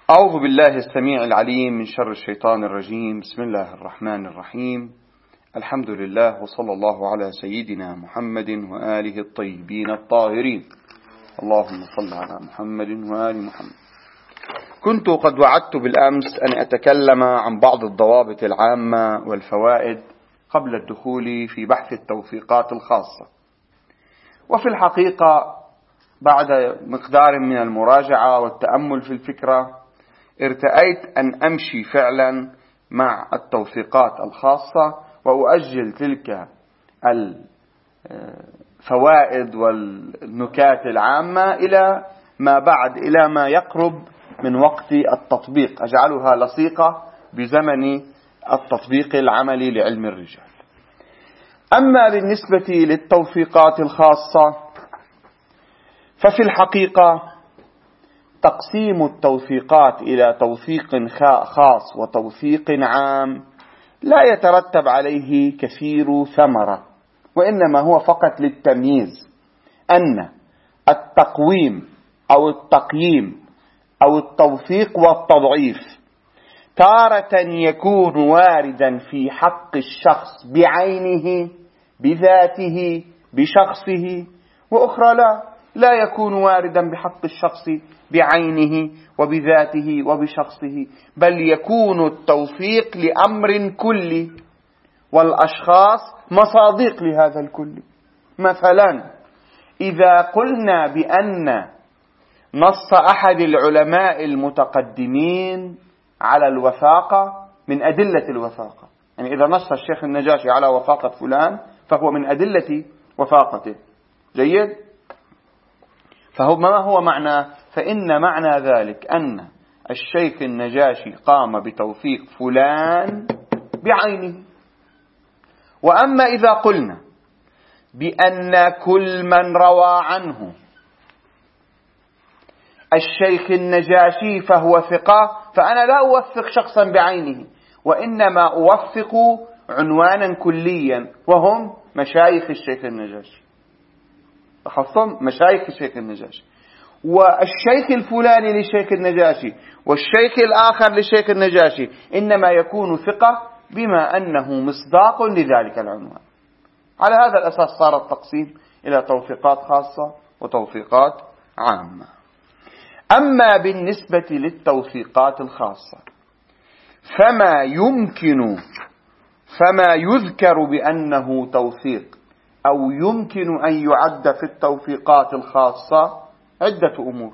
أعوذ بالله السميع العليم من شر الشيطان الرجيم. بسم الله الرحمن الرحيم. الحمد لله وصلى الله على سيدنا محمد وآله الطيبين الطاهرين. اللهم صل على محمد وآل محمد. كنت قد وعدت بالأمس أن أتكلم عن بعض الضوابط العامة والفوائد قبل الدخول في بحث التوثيقات الخاصة، وفي الحقيقة بعد مقدار من المراجعة والتأمل في الفكرة ارتأيت أن أمشي فعلا مع التوثيقات الخاصة وأؤجل تلك الفوائد والنكات العامة إلى ما بعد، إلى ما يقرب من وقت التطبيق، أجعلها لصيقة بزمن التطبيق العملي لعلم الرجال. أما بالنسبة للتوثيقات الخاصة ففي الحقيقة تقسيم التوثيقات إلى توثيق خاص وتوثيق عام لا يترتب عليه كثير ثمرة، وإنما هو فقط للتمييز أن التقويم أو التقييم أو التوثيق والتضعيف تارة يكون واردا في حق الشخص بعينه بذاته بشخصه، وأخرى لا يكون واردا بحق الشخص بعينه وبذاته وبشخصه، بل يكون التوثيق لأمر كلي والأشخاص مصادق لهذا الكل. مثلا إذا قلنا بأن نص أحد العلماء المتقدمين على الوثاقة من أدلة الوثاقة، يعني إذا نص الشيخ النجاشي على وثاقة فلان فهو من أدلة وثاقته، جيد؟ ما هو معنى؟ فإن معنى ذلك أن الشيخ النجاشي قام بتوثيق فلان بعينه. وأما إذا قلنا بأن كل من روى عنه الشيخ النجاشي فهو ثقة، فأنا لا أوثق شخصا بعينه، وإنما أوثق عنوانا كليا وهم مشايخ الشيخ النجاشي، خاصة مشايخ الشيخ النجاشي، والشيخ الفلاني للشيخ النجاشي والشيخ الآخر للشيخ النجاشي إنما يكون ثقة بما أنه مصداق لذلك العنوان. على هذا الأساس صار التقسيم إلى توثيقات خاصة وتوثيقات عامة. أما بالنسبة للتوثيقات الخاصة فما يذكر بأنه توثيق أو يمكن أن يعد في التوثيقات الخاصة عدة أمور.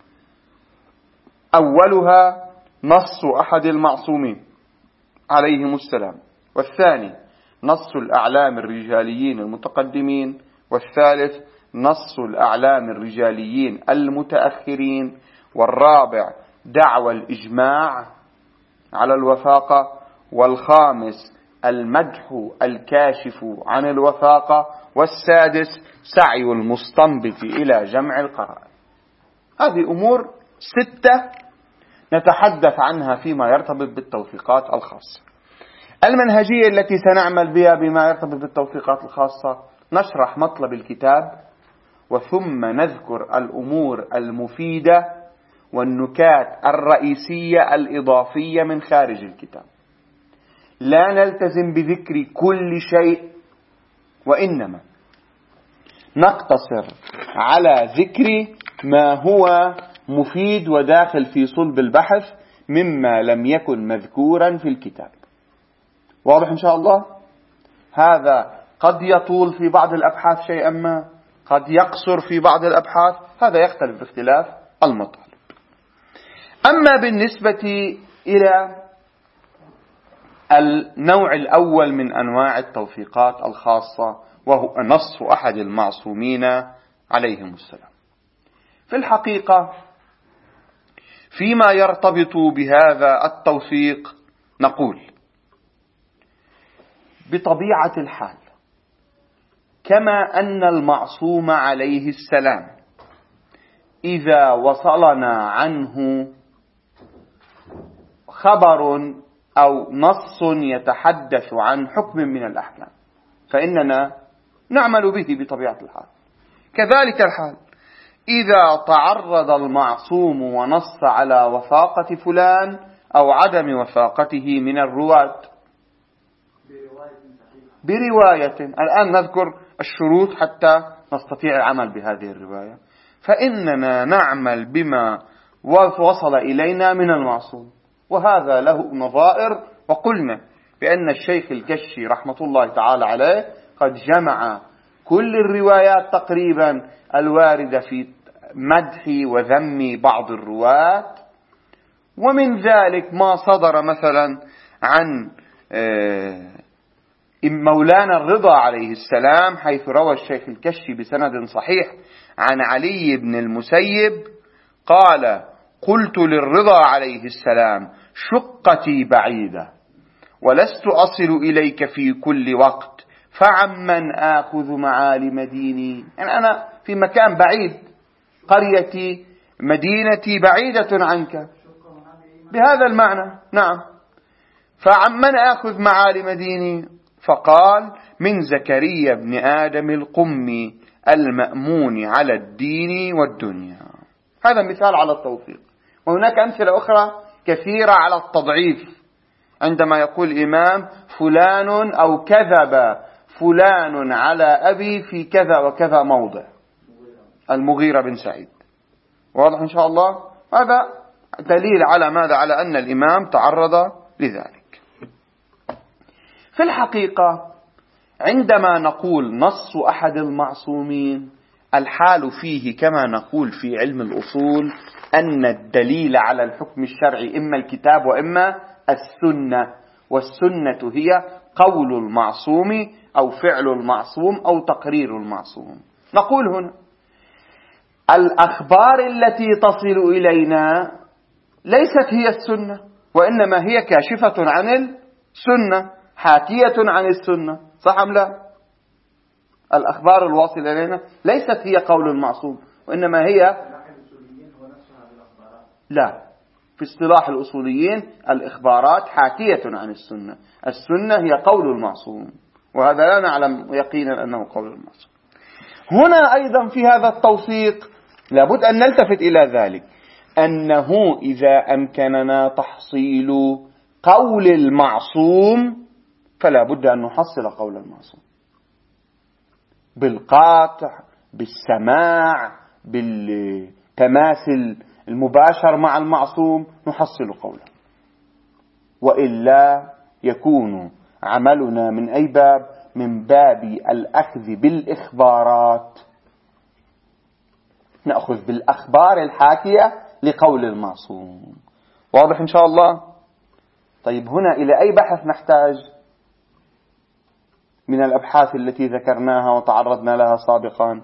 أولها نص أحد المعصومين عليهم السلام، والثاني نص الأعلام الرجاليين المتقدمين، والثالث نص الأعلام الرجاليين المتأخرين، والرابع دعوى الإجماع على الوثاقة، والخامس المدح الكاشف عن الوثاقة، والسادس سعي المستنبط إلى جمع القرائن. هذه أمور 6 نتحدث عنها فيما يرتبط بالتوثيقات الخاصة. المنهجية التي سنعمل بها بما يرتبط بالتوثيقات الخاصة: نشرح مطلب الكتاب، وثم نذكر الأمور المفيدة والنكات الرئيسية الإضافية من خارج الكتاب. لا نلتزم بذكر كل شيء، وإنما نقتصر على ذكر ما هو مفيد وداخل في صلب البحث مما لم يكن مذكورا في الكتاب. واضح إن شاء الله؟ هذا قد يطول في بعض الأبحاث شيئا ما، قد يقصر في بعض الأبحاث، هذا يختلف باختلاف المطالب. أما بالنسبة إلى النوع الأول من أنواع التوثيقات الخاصة وهو نص أحد المعصومين عليهم السلام، في الحقيقة فيما يرتبط بهذا التوثيق نقول بطبيعة الحال كما أن المعصوم عليه السلام إذا وصلنا عنه خبر أو نص يتحدث عن حكم من الأحكام فإننا نعمل به بطبيعة الحال. كذلك الحال إذا تعرض المعصوم ونص على وثاقة فلان أو عدم وثاقته من الرواة برواية. الآن نذكر الشروط حتى نستطيع العمل بهذه الرواية. فإننا نعمل بما وصل إلينا من المعصوم، وهذا له نظائر. وقلنا بأن الشيخ الكشي رحمة الله تعالى عليه قد جمع كل الروايات تقريبا الواردة في مدح وذم بعض الرواة، ومن ذلك ما صدر مثلا عن مولانا الرضا عليه السلام، حيث روى الشيخ الكشي بسند صحيح عن علي بن المسيب قال: قلت للرضا عليه السلام: شقتي بعيدة ولست أصل إليك في كل وقت، فعمن آخذ معالم ديني. يعني أنا في مكان بعيد، قريتي مدينتي بعيدة عنك، بهذا المعنى. نعم. فعمن آخذ معالم ديني؟ فقال: من زكريا بن آدم القمي المأمون على الدين والدنيا. هذا مثال على التوفيق، وهناك أمثلة أخرى كثيرة على التضعيف. عندما يقول الإمام: فلان أو كذب فلان على أبي في كذا وكذا موضع، المغيرة بن سعيد. واضح إن شاء الله؟ هذا دليل على ماذا؟ على أن الإمام تعرض لذلك. في الحقيقة عندما نقول نص أحد المعصومين، الحال فيه كما نقول في علم الأصول أن الدليل على الحكم الشرعي إما الكتاب وإما السنة، والسنة هي قول المعصوم أو فعل المعصوم أو تقرير المعصوم. نقول هنا الأخبار التي تصل إلينا ليست هي السنة، وإنما هي كاشفة عن السنة، حاكية عن السنة. صح أم لا؟ الأخبار الواصلة إلينا ليست هي قول المعصوم، وإنما هي لا، في اصطلاح الأصوليين الإخبارات حاكية عن السنة، السنة هي قول المعصوم، وهذا لا نعلم يقينا أنه قول المعصوم. هنا أيضا في هذا التوثيق لابد أن نلتفت إلى ذلك، أنه إذا أمكننا تحصيل قول المعصوم فلا بد أن نحصل قول المعصوم بالقاطع، بالسماع، بالتماس المباشر مع المعصوم، نحصل قوله، وإلا يكون عملنا من أي باب؟ من باب الأخذ بالإخبارات، نأخذ بالأخبار الحاكية لقول المعصوم. واضح إن شاء الله؟ طيب هنا إلى أي بحث نحتاج من الأبحاث التي ذكرناها وتعرضنا لها سابقا؟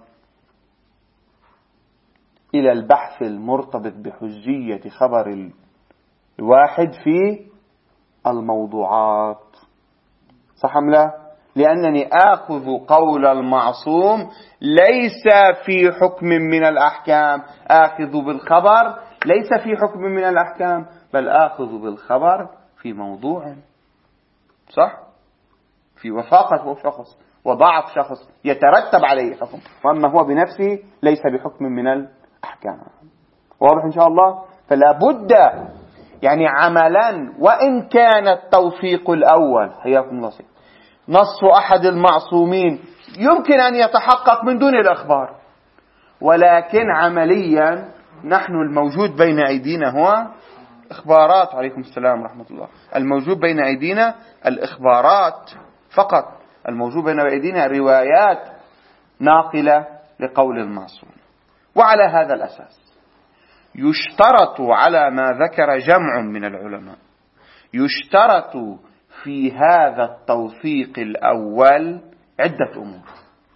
إلى البحث المرتبط بحجية خبر الواحد في الموضوعات. صح أم لا؟ لأنني آخذ قول المعصوم ليس في حكم من الأحكام، آخذ بالخبر ليس في حكم من الأحكام، بل آخذ بالخبر في موضوع، صح؟ في وثاقة شخص وضعف شخص يترتب عليه حكم، وأما هو بنفسه ليس بحكم من الأحكام. واضح إن شاء الله؟ فلا بد يعني عملا، وإن كان التوثيق الأول حياكم الله نص أحد المعصومين يمكن أن يتحقق من دون الأخبار، ولكن عمليا نحن الموجود بين أيدينا هو إخبارات. عليكم السلام ورحمة الله. الموجود بين أيدينا الإخبارات فقط، الموجود بين أيدينا روايات ناقلة لقول المعصوم. وعلى هذا الأساس يشترط على ما ذكر جمع من العلماء، يشترط في هذا التوثيق الأول عدة أمور.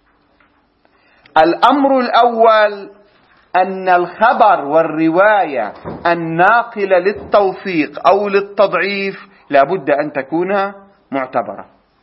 الأمر الأول أن الخبر والرواية الناقلة للتوثيق أو للتضعيف لابد أن تكون معتبرة.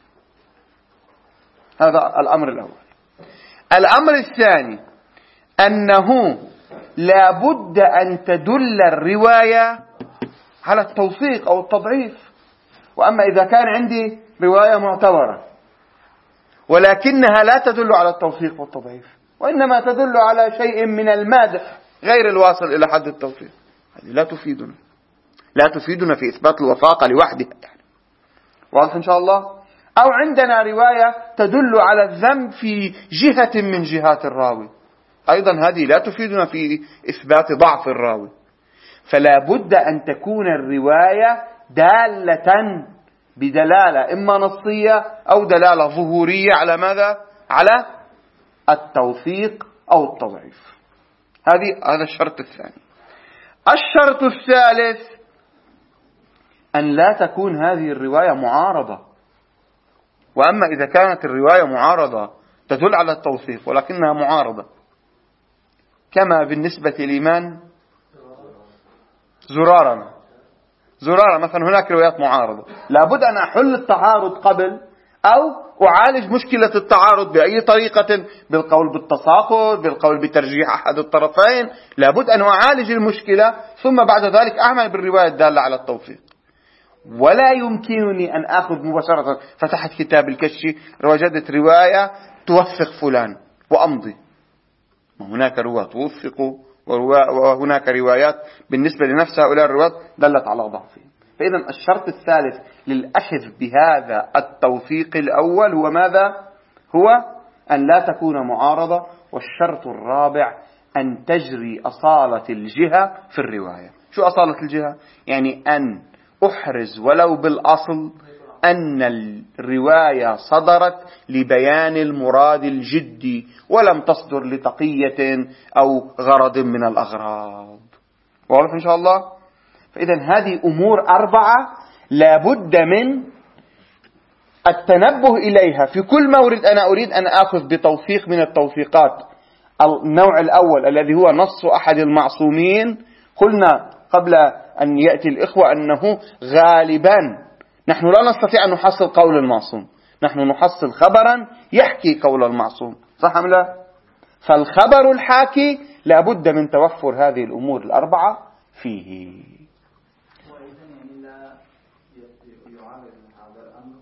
هذا الأمر الأول. الأمر الثاني أنه لابد أن تدل الرواية على التوثيق أو التضعيف. وأما إذا كان عندي رواية معتبرة ولكنها لا تدل على التوثيق والتضعيف، وإنما تدل على شيء من المادح غير الواصل إلى حد التوثيق. هذه لا تفيدنا في إثبات الوثاقة لوحدها يعني. واضح إن شاء الله؟ أو عندنا رواية تدل على الذنب في جهة من جهات الراوي، أيضا هذه لا تفيدنا في إثبات ضعف الراوي. فلا بد أن تكون الرواية دالة بدلالة إما نصية أو دلالة ظهورية على ماذا؟ على التوثيق أو التضعيف. هذا الشرط الثاني. الشرط الثالث أن لا تكون هذه الرواية معارضة. وأما إذا كانت الرواية معارضة تدل على التوثيق ولكنها معارضة، كما بالنسبة لمن؟ زرارة مثلا، هناك روايات معارضة، لابد أن أحل التعارض قبل أو أعالج مشكلة التعارض بأي طريقة، بالقول بالتساقط، بالقول بترجيح أحد الطرفين. لابد أن أعالج المشكلة ثم بعد ذلك أعمل بالرواية الدالة على التوثيق. ولا يمكنني أن أخذ مباشرة فتحت كتاب الكشف وجدت رواية توثق فلان وأمضي. هناك رواة توثقوا وهناك روايات بالنسبة لنفس هؤلاء الرواة دلت على ضعفهم. فإذا الشرط الثالث للأخذ بهذا التوثيق الأول هو ماذا؟ هو أن لا تكون معارضة. والشرط الرابع أن تجري أصالة الجهة في الرواية. شو أصالة الجهة؟ يعني أن أحرز ولو بالأصل أن الرواية صدرت لبيان المراد الجدي ولم تصدر لتقية أو غرض من الأغراض. واضح إن شاء الله؟ فإذا هذه أمور 4 لابد من التنبه إليها في كل مورد. أنا أريد أن أخذ بتوثيق من التوثيقات. النوع الأول الذي هو نص أحد المعصومين، قلنا قبل أن يأتي الإخوة أنه غالبا نحن لا نستطيع أن نحصل قول المعصوم، نحن نحصل خبرا يحكي قول المعصوم، صح أم لا؟ فالخبر الحاكي لابد من توفر هذه الأمور 4 فيه. وإذن يعني لا يعامل هذا الأمر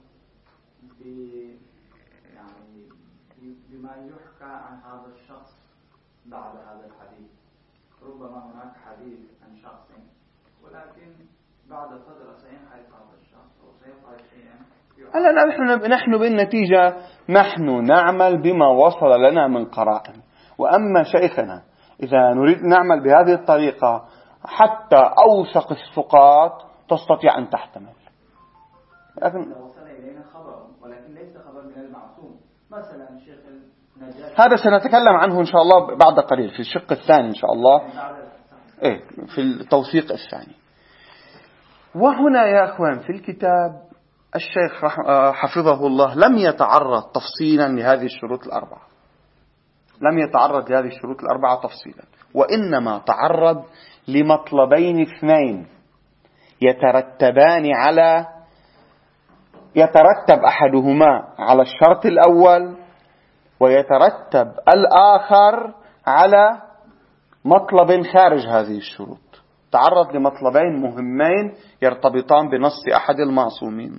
يعني بما يحكى عن هذا الشخص بعد هذا الحديث. ربما هناك حديث عن شخص ولكن بعد فترة سينحرف هذا الشخص وسيفعل شيئا. هلا نحن بالنتيجة نحن نعمل بما وصل لنا من قرائن. وأما شيخنا إذا نريد نعمل بهذه الطريقة حتى أوثق الثقات تستطيع أن تحتمل. لكن وصل إلينا خبر ولكن ليس خبر من المعصوم، مثلا الشيخ النجاشي، هذا سنتكلم عنه إن شاء الله بعد قليل في الشق الثاني إن شاء الله، في التوثيق الثاني. وهنا يا أخوان في الكتاب الشيخ حفظه الله لم يتعرض تفصيلا لهذه الشروط 4، لم يتعرض لهذه الشروط 4 تفصيلا، وإنما تعرض لمطلبين 2 يترتب أحدهما على الشرط الأول ويترتب الآخر على مطلب خارج هذه الشروط. تعرض لمطلبين مهمين يرتبطان بنص أحد المعصومين.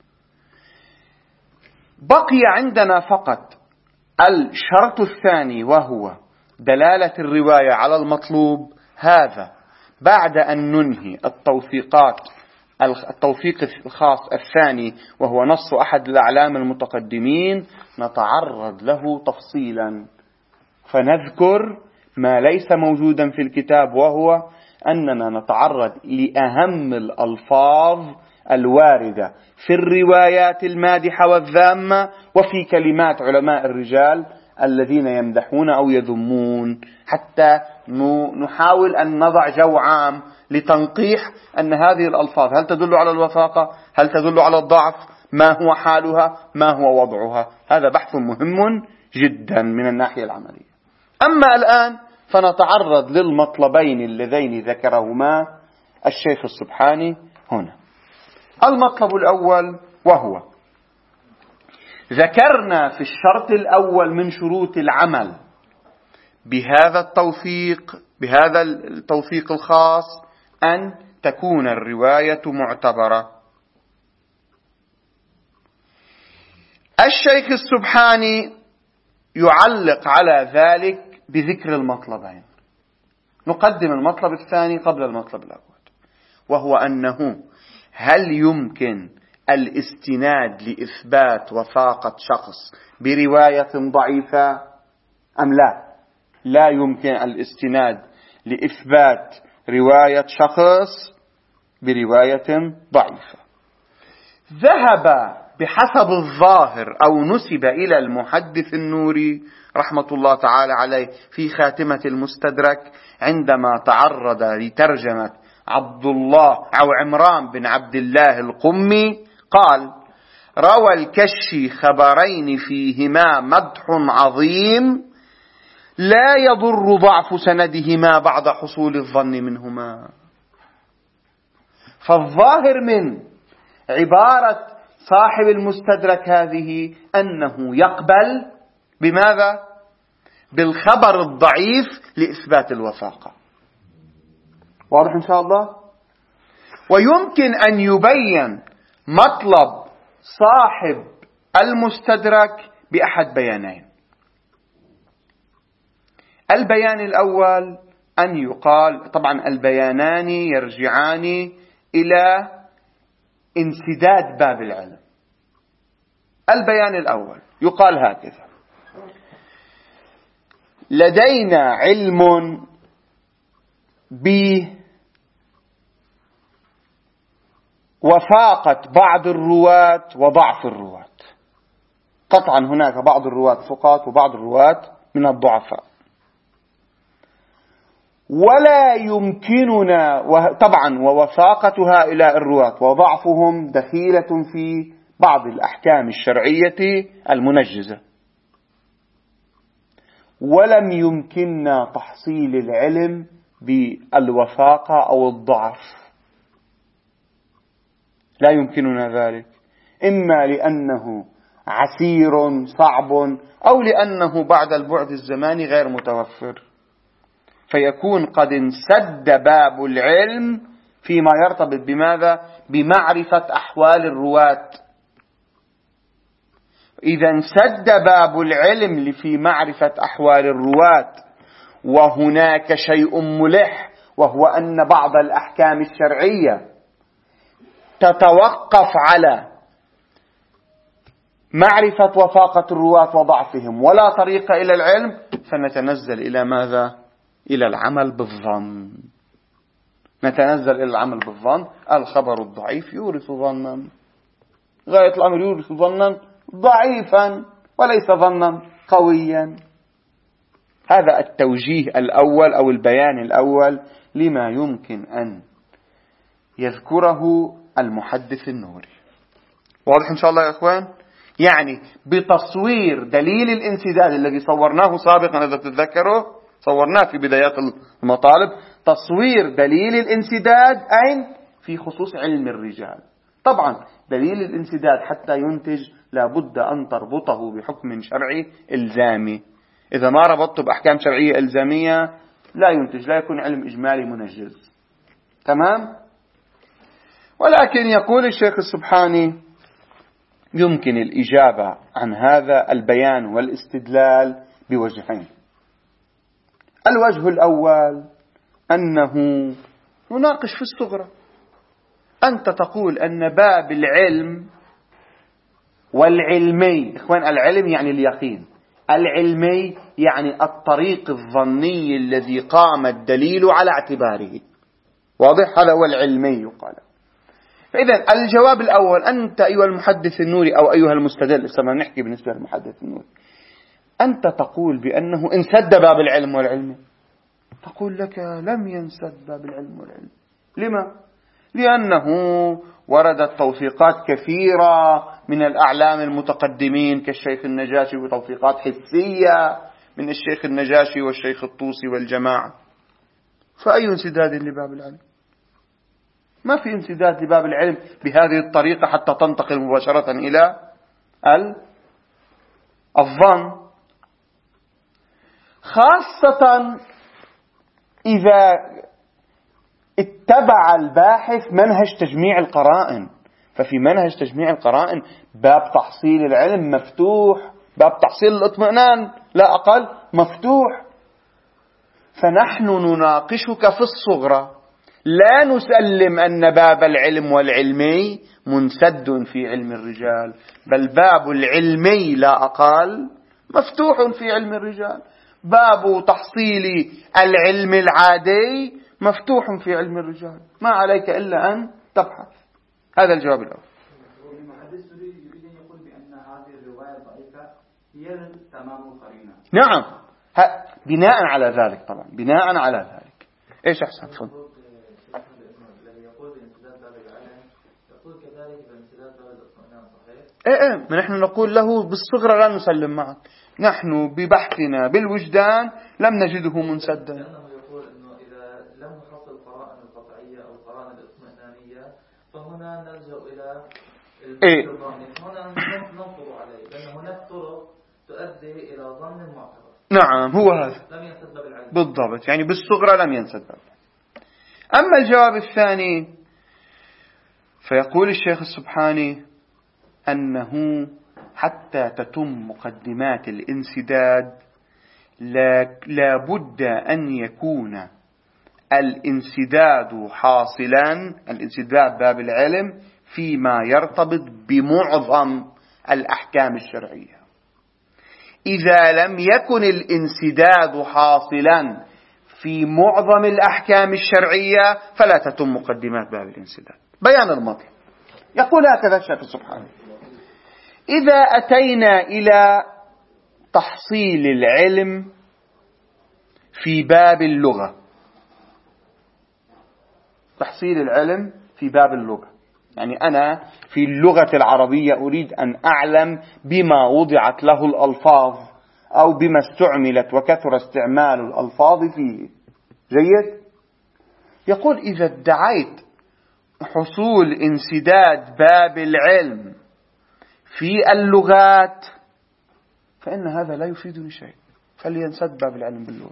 بقي عندنا فقط الشرط الثاني وهو دلالة الرواية على المطلوب. هذا بعد أن ننهي التوثيق الخاص الثاني وهو نص أحد الأعلام المتقدمين نتعرض له تفصيلا، فنذكر ما ليس موجودا في الكتاب، وهو أننا نتعرض لأهم الألفاظ الواردة في الروايات المادحة والذامة وفي كلمات علماء الرجال الذين يمدحون أو يذمون، حتى نحاول أن نضع جو عام لتنقيح أن هذه الألفاظ هل تدل على الوثاقة، هل تدل على الضعف، ما هو حالها، ما هو وضعها. هذا بحث مهم جدا من الناحية العملية. أما الآن فنتعرض للمطلبين اللذين ذكرهما الشيخ السبحاني هنا. المطلب الأول وهو ذكرنا في الشرط الأول من شروط العمل بهذا التوثيق الخاص أن تكون الرواية معتبرة. الشيخ السبحاني يعلق على ذلك بذكر المطلبين. نقدم المطلب الثاني قبل المطلب الأول، وهو أنه هل يمكن الاستناد لإثبات وثاقة شخص برواية ضعيفة أم لا؟ لا يمكن الاستناد لإثبات رواية شخص برواية ضعيفة. ذهب بحسب الظاهر أو نسب إلى المحدث النوري رحمة الله تعالى عليه في خاتمة المستدرك عندما تعرض لترجمة عبد الله أو عمران بن عبد الله القمي، قال: روى الكشي خبرين فيهما مدح عظيم لا يضر ضعف سندهما بعد حصول الظن منهما. فالظاهر من عبارة صاحب المستدرك هذه أنه يقبل بماذا؟ بالخبر الضعيف لإثبات الوثاقة. واضح إن شاء الله؟ ويمكن أن يبين مطلب صاحب المستدرك بأحد بيانين. البيان الأول أن يقال، طبعا البيانان يرجعان إلى انسداد باب العلم. البيان الأول يقال هكذا: لدينا علم بوفاقة بعض الرواة وضعف الرواة. قطعا هناك بعض الرواة ثقات وبعض الرواة من الضعفاء، ولا يمكننا طبعا ووفاقة هؤلاء الرواة وضعفهم دخيلة في بعض الأحكام الشرعية المنجزة، ولم يمكننا تحصيل العلم بالوفاقة أو الضعف. لا يمكننا ذلك، إما لأنه عسير صعب أو لأنه بعد البعد الزماني غير متوفر، فيكون قد انسد باب العلم فيما يرتبط بماذا؟ بمعرفة أحوال الرواة. إذا انسد باب العلم في معرفة أحوال الرواة وهناك شيء ملح، وهو أن بعض الأحكام الشرعية تتوقف على معرفة وفاقة الرواة وضعفهم ولا طريق إلى العلم، فنتنزل إلى ماذا؟ إلى العمل بالظن. نتنزل إلى العمل بالظن. الخبر الضعيف يورث ظنا، غاية الأمر يورث ظنا ضعيفا وليس ظنا قويا. هذا التوجيه الأول أو البيان الأول لما يمكن أن يذكره المحدث النوري. واضح إن شاء الله يا أخوان؟ يعني بتصوير دليل الانسداد الذي صورناه سابقا، إذا تتذكروا صورناه في بدايات المطالب، تصوير دليل الانسداد أين؟ في خصوص علم الرجال. طبعا دليل الانسداد حتى ينتج لابد أن تربطه بحكم شرعي إلزامي. إذا ما ربطته بأحكام شرعية إلزامية لا ينتج، لا يكون علم إجمالي منجز. تمام؟ ولكن يقول الشيخ السبحاني: يمكن الإجابة عن هذا البيان والاستدلال بوجهين. الوجه الأول أنه نناقش في الصغرى. أنت تقول أن باب العلم والعلمي، إخوان العلم يعني اليقين، العلمي يعني الطريق الظني الذي قام الدليل على اعتباره. واضح؟ هذا هو العلمي يقال. فإذا الجواب الأول: أنت أيها المحدث النوري أو أيها المستدل، استمع نحكي بالنسبة للمحدث النوري، أنت تقول بأنه انسد باب العلم والعلم. تقول لك لم ينسد باب العلم والعلم. لما؟ لأنه وردت توثيقات كثيرة من الأعلام المتقدمين كالشيخ النجاشي، وتوثيقات حسية من الشيخ النجاشي والشيخ الطوسي والجماعة. فأي انسداد لباب العلم؟ ما في انسداد لباب العلم بهذه الطريقة حتى تنتقل مباشرة إلى الظن، خاصة إذا اتبع الباحث منهج تجميع القرائن. ففي منهج تجميع القرائن باب تحصيل العلم مفتوح باب تحصيل الاطمئنان لا أقل مفتوح. فنحن نناقشك في الصغرى، لا نسلم أن باب العلم والعلمي منسد في علم الرجال، بل باب العلمي لا أقل مفتوح في علم الرجال، باب تحصيل العلم العادي مفتوح في علم الرجال، ما عليك إلا أن تبحث. هذا الجواب الأول. المحدث يريد أن يقول بأن هذه الرواية الضعيفة هي تمام القرينة. نعم، بناء على ذلك، طبعا بناء على ذلك. إيش أحسن؟ تفضل. يقول كذلك بانسداد باب الاطمئنان صحيح؟ إيه، نحن نقول له بالصغرى لا نسلم معك، نحن ببحثنا بالوجدان لم نجده منسدا. لأنه يقول أنه إذا لم نحصل القرائن القطعية أو القرائن الاطمئنانية فهنا نلجأ إلى الظن، هنا ننظر عليه، لأن هناك طرق تؤدي إلى ظن معتبر. نعم، هو هذا لم ينسد باب العلم بالضبط، يعني بالصغرى لم ينسد باب. أما الجواب الثاني فيقول الشيخ السبحاني أنه حتى تتم مقدمات الانسداد لا بد أن يكون الانسداد حاصلا، الانسداد باب العلم فيما يرتبط بمعظم الأحكام الشرعية. إذا لم يكن الانسداد حاصلا في معظم الأحكام الشرعية فلا تتم مقدمات باب الانسداد. بيان المطلب. يقول هكذا الشيخ سبحانه: إذا أتينا إلى تحصيل العلم في باب اللغة، تحصيل العلم في باب اللغة، يعني أنا في اللغة العربية أريد أن أعلم بما وضعت له الألفاظ أو بما استعملت وكثر استعمال الألفاظ فيه. جيد؟ يقول: إذا ادعيت حصول انسداد باب العلم في اللغات فإن هذا لا يفيدني شيء، فلينسد باب العلم باللغة.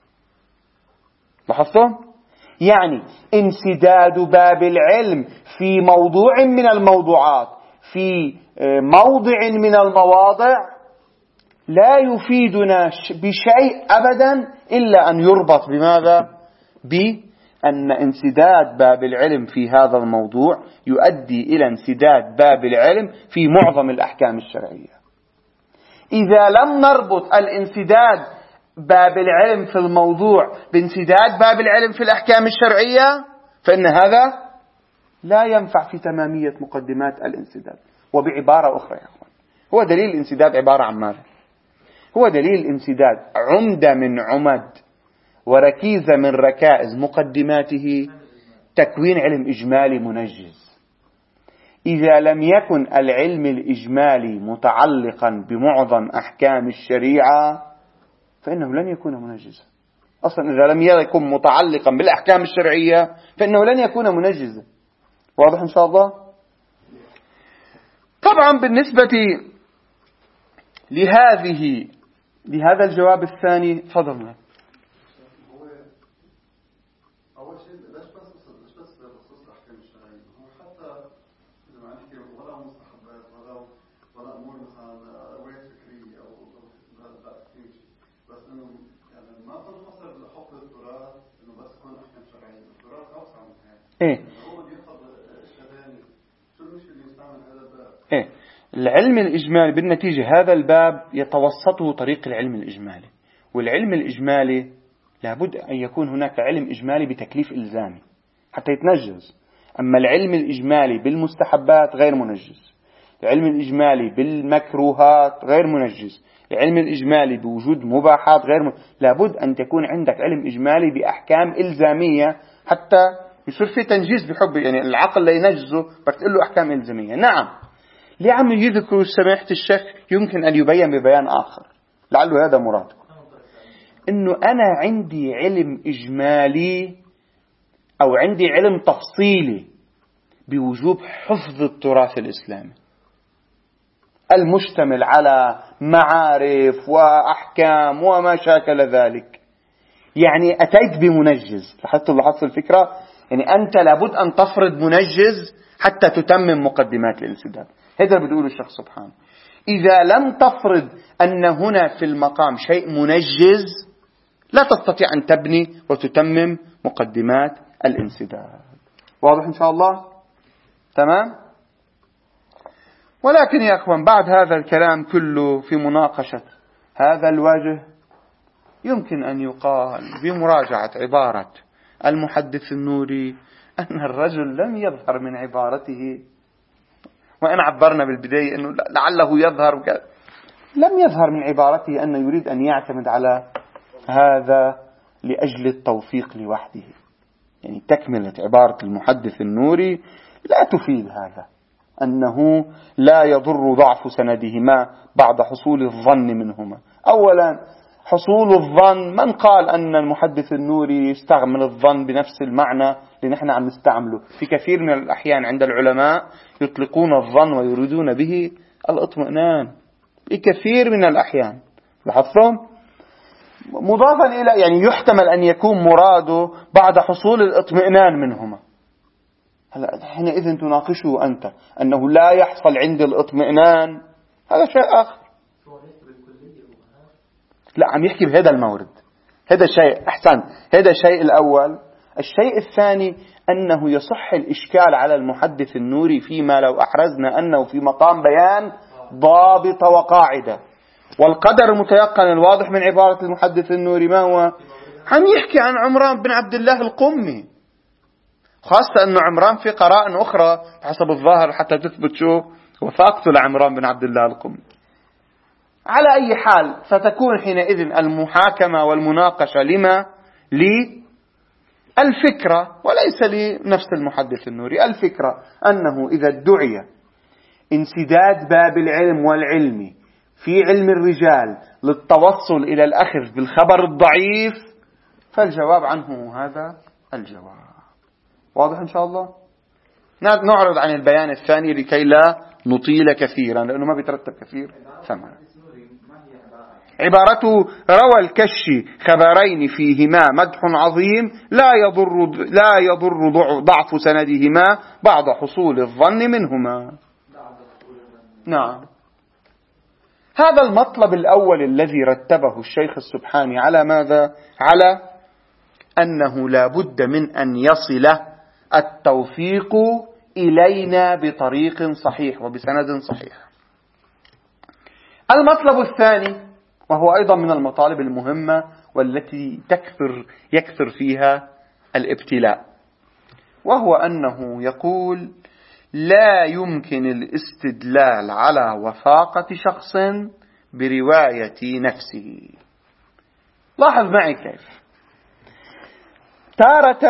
لاحظتم؟ يعني انسداد باب العلم في موضوع من الموضوعات، في موضع من المواضع، لا يفيدنا بشيء أبدا إلا أن يربط بماذا؟ بأن انسداد باب العلم في هذا الموضوع يؤدي إلى انسداد باب العلم في معظم الأحكام الشرعية. إذا لم نربط الانسداد باب العلم في الموضوع بانسداد باب العلم في الأحكام الشرعية فإن هذا لا ينفع في تمامية مقدمات الانسداد. وبعبارة أخرى يا أخوان، هو دليل الانسداد عبارة عن ماذا؟ هو دليل الانسداد عمدة من عمد وركيزة من ركائز مقدماته تكوين علم إجمالي منجز. إذا لم يكن العلم الإجمالي متعلقا بمعظم أحكام الشريعة فإنه لن يكون منجزا. أصلا إذا لم يكن متعلقا بالأحكام الشرعية فإنه لن يكون منجزا. واضح إن شاء الله؟ طبعا بالنسبة لهذا الجواب الثاني تفضل. إيه العلم الإجمالي بالنتيجة هذا الباب يتوسطه طريق العلم الإجمالي، والعلم الإجمالي لابد أن يكون هناك علم إجمالي بتكليف إلزامي حتى يتنجز. أما العلم الإجمالي بالمستحبات غير منجز، العلم الإجمالي بالمكروهات غير منجز، العلم الإجمالي بوجود مباحات غير لابد أن تكون عندك علم إجمالي بأحكام إلزامية حتى يصير في تنجيز بحب، يعني العقل لا ينجزه بدك تقول له أحكام إلزامية. نعم، لعم يذكر سماحة الشيخ يمكن أن يبين ببيان آخر لعله هذا مراده، إنه أنا عندي علم إجمالي أو عندي علم تفصيلي بوجوب حفظ التراث الإسلامي المشتمل على معارف وأحكام وما شاكل ذلك. يعني أتيت بمنجز. لاحظت الفكرة؟ يعني أنت لابد أن تفرض منجز حتى تتمم مقدمات الانسداد. هذا اللي بتقوله الشيخ سبحانه. إذا لم تفرض أن هنا في المقام شيء منجز لا تستطيع أن تبني وتتمم مقدمات الانسداد. واضح إن شاء الله؟ تمام؟ ولكن يا أخوان بعد هذا الكلام كله في مناقشة هذا الوجه يمكن أن يقال بمراجعة عبارة المحدث النوري أن الرجل لم يظهر من عبارته، وإن عبرنا بالبداية أنه لعله يظهر، لم يظهر من عبارته أنه يريد أن يعتمد على هذا لأجل التوثيق لوحده. يعني تكملة عبارة المحدث النوري لا تفيد هذا، أنه لا يضر ضعف سندهما بعد حصول الظن منهما. أولا حصول الظن، من قال أن المحدث النوري يستعمل الظن بنفس المعنى اللي نحن عم نستعمله؟ في كثير من الأحيان عند العلماء يطلقون الظن ويريدون به الاطمئنان، في كثير من الأحيان لاحظتم؟ مضافا إلى يعني يحتمل أن يكون مراده بعد حصول الاطمئنان منهما. هلا حينئذ تناقشه أنت أنه لا يحصل عند الاطمئنان، هذا شيء آخر. لا، عم يحكي بهذا المورد، هذا شيء أحسن، هذا الشيء الأول. الشيء الثاني أنه يصح الإشكال على المحدث النوري فيما لو أحرزنا أنه في مقام بيان ضابط وقاعدة، والقدر المتيقن الواضح من عبارة المحدث النوري ما هو؟ عم يحكي عن عمران بن عبد الله القمي، خاصة أنه عمران في قرائن أخرى حسب الظاهر حتى تثبت شو وثاقته لعمران بن عبد الله القمي. على أي حال ستكون حينئذ المحاكمة والمناقشة لما؟ للفكرة وليس لنفس المحدث النوري. الفكرة أنه إذا ادعي انسداد باب العلم والعلم في علم الرجال للتوصل إلى الأخذ بالخبر الضعيف فالجواب عنه هذا الجواب. واضح إن شاء الله؟ نعرض عن البيان الثاني لكي لا نطيل كثيرا لأنه ما بيترتب كثير ثمن. عبارته روى الكشي خبرين فيهما مدح عظيم لا يضر ضعف سندهما بعد حصول الظن منهما. نعم، هذا المطلب الأول الذي رتبه الشيخ السبحاني على ماذا؟ على أنه لا بد من أن يصل التوثيق إلينا بطريق صحيح وبسند صحيح. المطلب الثاني وهو أيضا من المطالب المهمة والتي يكثر فيها الابتلاء، وهو أنه يقول لا يمكن الاستدلال على وثاقة شخص برواية نفسه. لاحظ معي كيف تارة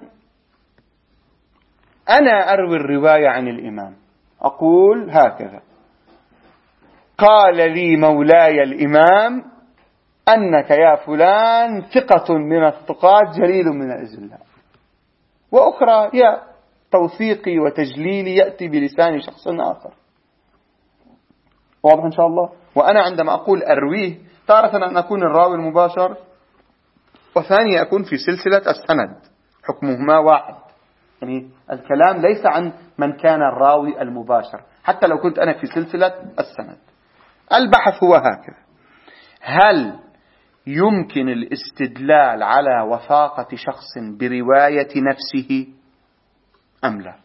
أنا أروي الرواية عن الإمام، أقول هكذا: قال لي مولاي الإمام أنك يا فلان ثقة من الثقات جليل من الأجلاء. وأخرى يا توثيقي وتجليلي يأتي بلسان شخص آخر. واضح إن شاء الله؟ وأنا عندما أقول أرويه تارة أن أكون الراوي المباشر، وثانية أكون في سلسلة السند، حكمهما واحد. يعني الكلام ليس عن من كان الراوي المباشر حتى لو كنت أنا في سلسلة السند. البحث هو هكذا: هل يمكن الاستدلال على وثاقة شخص برواية نفسه أم لا؟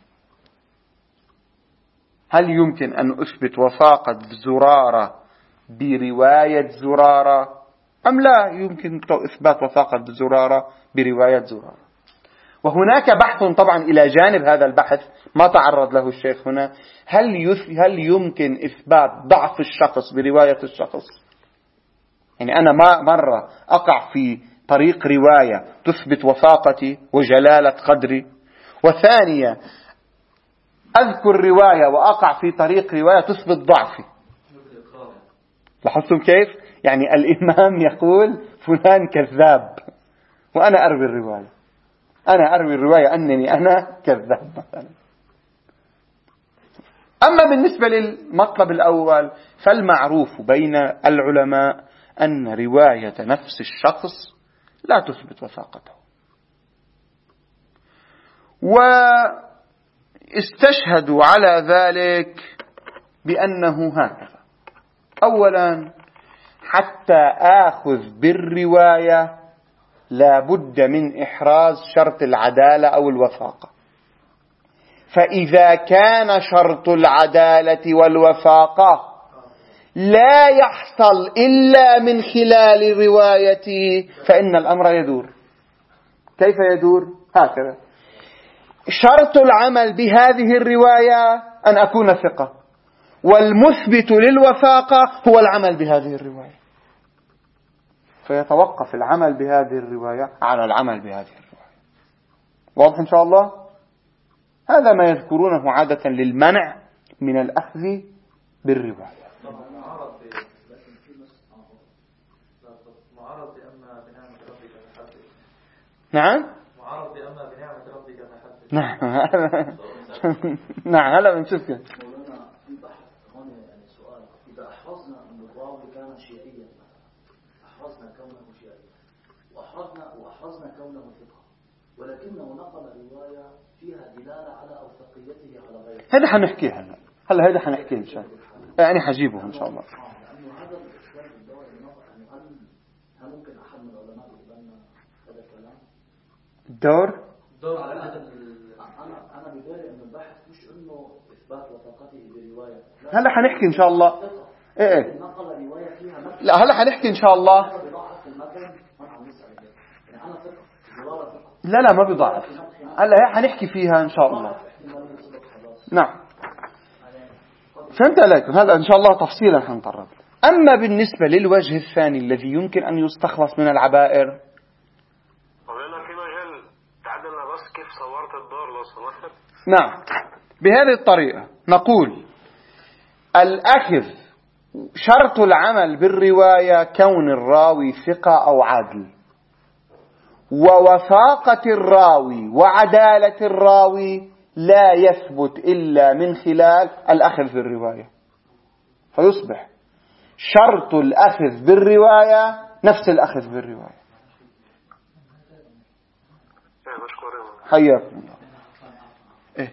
هل يمكن أن أثبت وثاقة زرارة برواية زرارة أم لا يمكن إثبات وثاقة زرارة برواية زرارة؟ وهناك بحث طبعا إلى جانب هذا البحث ما تعرض له الشيخ هنا: هل يمكن إثبات ضعف الشخص برواية الشخص؟ يعني أنا مرة أقع في طريق رواية تثبت وثاقتي وجلالة قدري، وثانية أذكر رواية وأقع في طريق رواية تثبت ضعفي. لاحظتم كيف؟ يعني الإمام يقول فلان كذاب وأنا أروي الرواية، أنا أروي الرواية أنني أنا كذاب مثلا. أما بالنسبة للمطلب الأول فالمعروف بين العلماء أن رواية نفس الشخص لا تثبت وثاقته، واستشهدوا على ذلك بأنه هكذا: أولا حتى آخذ بالرواية لا بد من إحراز شرط العدالة أو الوثاقة، فإذا كان شرط العدالة والوثاقة لا يحصل إلا من خلال روايته فإن الأمر يدور. كيف يدور؟ هكذا: شرط العمل بهذه الرواية أن أكون ثقة، والمثبت للوثاقة هو العمل بهذه الرواية، فيتوقف العمل بهذه الرواية على العمل بهذه الرواية. واضح إن شاء الله؟ هذا ما يذكرونه عادة للمنع من الأخذ بالرواية. نعم نعم نعم هلا بنشوف كده. إذا أحرزنا أن الراوي كان شيعيا، أحرزنا كونه شيعيا وأحرزنا كونه ثقة، ولكنه نقل رواية فيها دلالة على أوثقيته على غيره، هذا حنحكيه هذا حنحكيه إن شاء الله، يعني حجيبه إن شاء الله. لأنه هذا الإشكال في الدور النظر، هل ممكن أحد من العلماء يبنى هذا الكلام؟ الدور على أنا بداية من البحث مش إنه إثبات وثاقته برواية، هلا حنحكي إن شاء الله. إيه نقل رواية فيها لا هلا حنحكي إن شاء الله. لا ما بيضعف، هلا حنحكي فيها إن شاء الله. نعم فهمت عليكم، هذا إن شاء الله تفصيلا حنطرق. أما بالنسبة للوجه الثاني الذي يمكن أن يستخلص من العبائر، في مجال تعدلنا بس كيف صورت الدور لو سمحت. نعم بهذه الطريقة نقول: الأخذ شرط العمل بالرواية كون الراوي ثقة أو عادل، ووثاقة الراوي وعدالة الراوي لا يثبت إلا من خلال الأخذ بالرواية، فيصبح شرط الأخذ بالرواية نفس الأخذ بالرواية. حياكم الله. إيه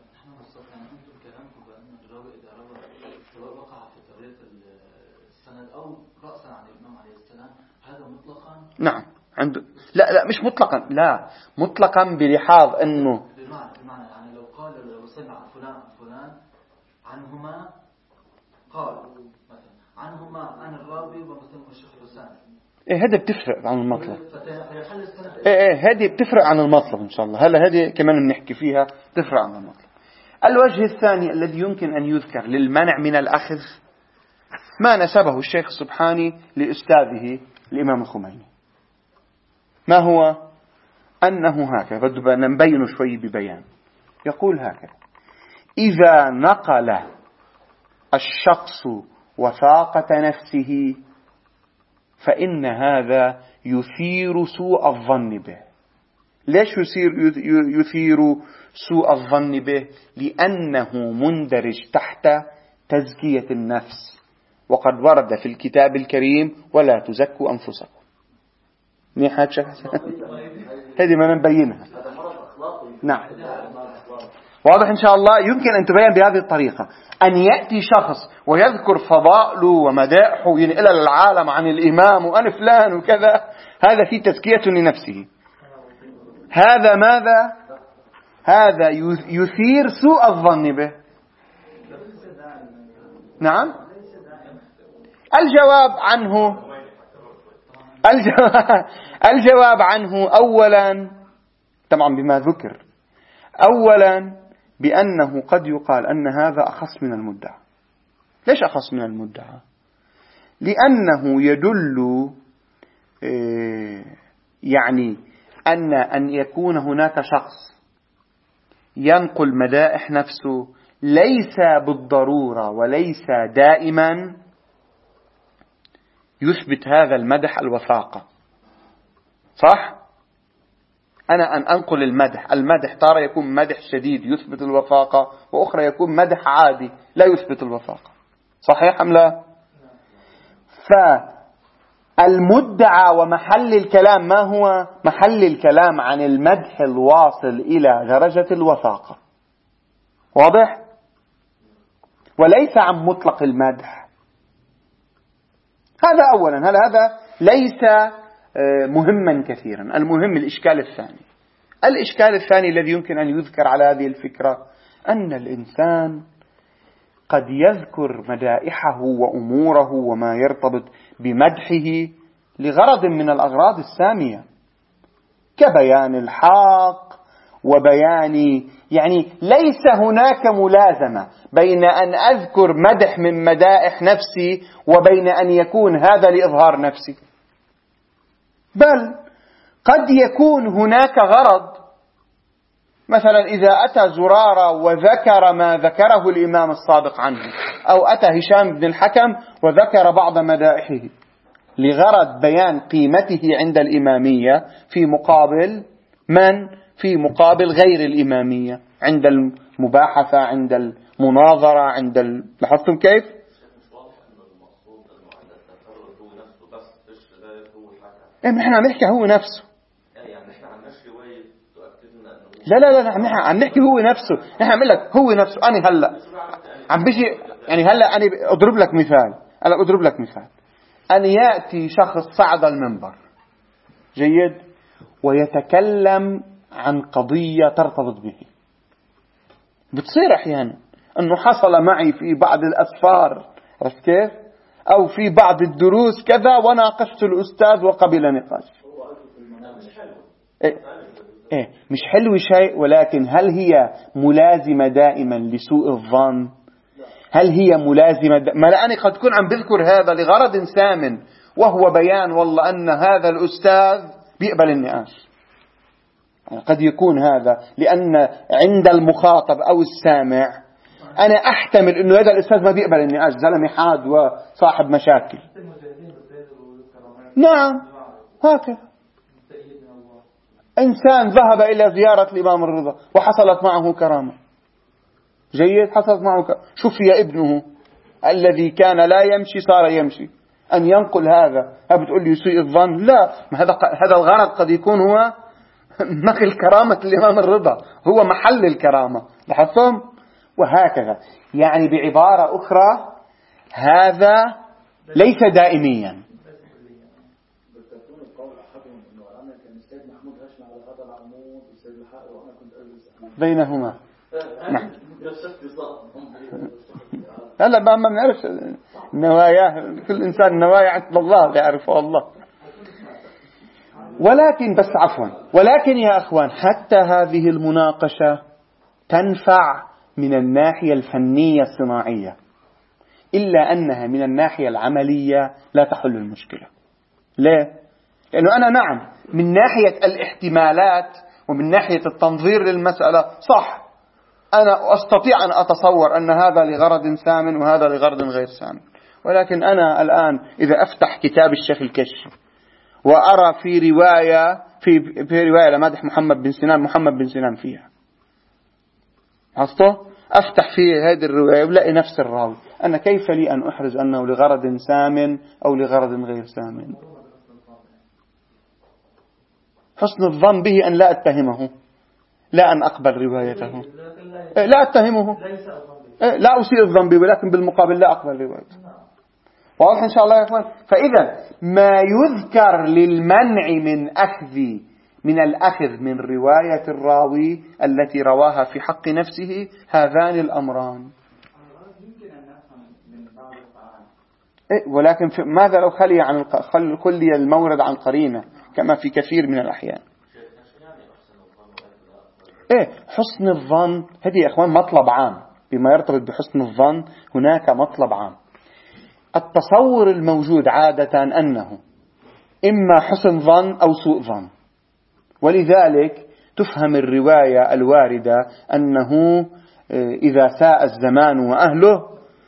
نعم عنده لا مش مطلقا، لا مطلقا بلحاظ انه بمعنى يعني لو قال لو سمع فلان عنهما قال مثلا عنهما عن الراوي ومسلم الشيخ حسين، هذا بتفرق عن المطلب. هذه بتفرق عن المطلب إن شاء الله. هلا هذه كمان بنحكي فيها تفرق عن المطلب. الوجه الثاني الذي يمكن أن يذكر للمنع من الأخذ ما نسبه الشيخ السبحاني لأستاذه الإمام الخميني. ما هو؟ أنه هكذا بدنا نبين شوي ببيان. يقول هكذا: إذا نقل الشخص وثاقة نفسه فإن هذا يثير سوء الظن به. ليش يثير سوء الظن به؟ لأنه مندرج تحت تزكية النفس، وقد ورد في الكتاب الكريم: ولا تزكوا أنفسكم. هذه ما نبينها. نعم واضح إن شاء الله. يمكن أن تبين بهذه الطريقة: أن يأتي شخص ويذكر فضائله ومدائحه وينقل للعالم عن الإمام وأنا فلان وكذا، هذا فيه تزكية لنفسه. هذا ماذا؟ هذا يثير سوء الظن به. نعم الجواب عنه أولا طبعا بما ذكر، أولا بأنه قد يقال أن هذا أخص من المدعى. ليش أخص من المدعى؟ لأنه يدل يعني أن يكون هناك شخص ينقل مدائح نفسه ليس بالضرورة وليس دائما يثبت هذا المدح الوثاقة. صح؟ أنا أن أنقل المدح ترى يكون مدح شديد يثبت الوثاقة، وأخرى يكون مدح عادي لا يثبت الوثاقة. صحيح أم لا؟ فالمدعى ومحل الكلام ما هو؟ محل الكلام عن المدح الواصل إلى درجة الوثاقة. واضح؟ وليس عن مطلق المدح. هذا أولا. هذا ليس مهما كثيرا. المهم الإشكال الثاني. الإشكال الثاني الذي يمكن أن يذكر على هذه الفكرة أن الإنسان قد يذكر مدائحه وأموره وما يرتبط بمدحه لغرض من الأغراض السامية، كبيان الحق وبيان، يعني ليس هناك ملازمة بين أن أذكر مدح من مدائح نفسي وبين أن يكون هذا لإظهار نفسي، بل قد يكون هناك غرض. مثلا إذا أتى زرارة وذكر ما ذكره الإمام الصادق عنه، أو أتى هشام بن الحكم وذكر بعض مدائحه لغرض بيان قيمته عند الإمامية في مقابل من؟ في مقابل غير الإمامية، عند المباحثة، عند المناظرة، لاحظتم كيف؟ نحن عم نحكي هو نفسه. لا عم نحكي هو نفسه. نحن عم لك هو نفسه. أنا هلأ عم بيجي، يعني هلأ أنا أضرب لك مثال. أن يأتي شخص صعد المنبر، جيد، ويتكلم عن قضية ترتبط به. بتصير أحيانا أنه حصل معي في بعض الأسفار، عرفت كيف؟ أو في بعض الدروس كذا، وناقشت الأستاذ وقبل نقاش. مش حلو شيء، ولكن هل هي ملازمة دائما لسوء الظن؟ هل هي ملازمة ما لأني قد كون عم بذكر هذا لغرض سامن، وهو بيان والله أن هذا الأستاذ بيقبل النقاش. قد يكون هذا لأن عند المخاطب أو السامع أنا أحتمل أنه هذا الأستاذ ما بيقبل النقاش، زلمة حاد وصاحب مشاكل. نعم هكذا. إنسان ذهب إلى زيارة الإمام الرضا وحصلت معه كرامة، جيد، حصلت معه شفي ابنه الذي كان لا يمشي صار يمشي. أن ينقل هذا بتقول لي يسيء الظن؟ لا، هذا الغرض قد يكون هو نقل كرامة الإمام الرضا، هو محل الكرامة، لاحظتم؟ وهكذا. يعني بعبارة أخرى هذا ليس دائميا. بينهما نعم. هلا ما بنعرف نواياه، كل إنسان نوايا عند الله يعرفه الله. ولكن بس عفوا، ولكن يا أخوان حتى هذه المناقشة تنفع من الناحية الفنية الصناعية، إلا أنها من الناحية العملية لا تحل المشكلة. ليه؟ لأنه أنا نعم من ناحية الاحتمالات ومن ناحية التنظير للمسألة صح، أنا أستطيع أن أتصور أن هذا لغرض سامن وهذا لغرض غير سامن. ولكن أنا الآن إذا أفتح كتاب الشيخ الكشي وأرى في رواية لمدح محمد بن سنان فيها، أفتح فيه هذه الرواية ولاقي نفس الراوي، أنا كيف لي أن أحرز أنه لغرض سامن أو لغرض غير سامن؟ حسن الظن به أن لا أتهمه، لا أن أقبل روايته، لا أتهمه، لا أسيء الظن به، ولكن بالمقابل لا أقبل روايته. واضح إن شاء الله يا أخوان؟ فإذا ما يذكر للمنع من الأخذ من رواية الراوي التي رواها في حق نفسه هذان الأمران. ولكن ماذا لو خلي المورد عن قرينة كما في كثير من الأحيان؟ حسن الظن هذه يا أخوان مطلب عام. بما يرتبط بحسن الظن هناك مطلب عام. التصور الموجود عادة أنه إما حسن ظن أو سوء ظن، ولذلك تفهم الرواية الواردة أنه إذا ساء الزمان وأهله